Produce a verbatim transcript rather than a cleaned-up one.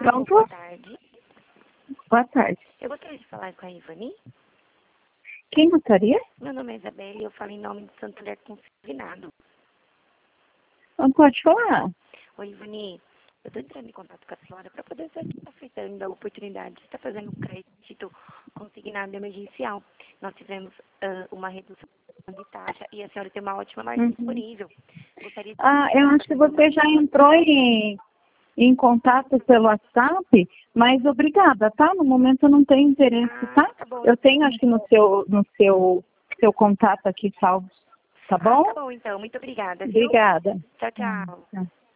Alô, boa tarde. Boa tarde. Eu gostaria de falar com a Ivani. Quem gostaria? Meu nome é Isabela e eu falo em nome de Santo Ler Consignado. Não pode falar. Oi, Ivani. Eu estou entrando em contato com a senhora para poder ver se está aceitando a oportunidade de estar fazendo crédito consignado emergencial. Nós tivemos uh, uma redução de taxa e a senhora tem uma ótima margem Uhum. disponível. Gostaria de Ah, eu acho que você já entrou em, em contato pelo WhatsApp, mas obrigada, tá? No momento eu não tenho interesse, ah, tá? tá bom. Eu tenho, acho que no seu, no seu, seu contato aqui salvo, tá bom? Ah, tá bom, então. Muito obrigada, viu? Obrigada. Tchau, tchau. Tá.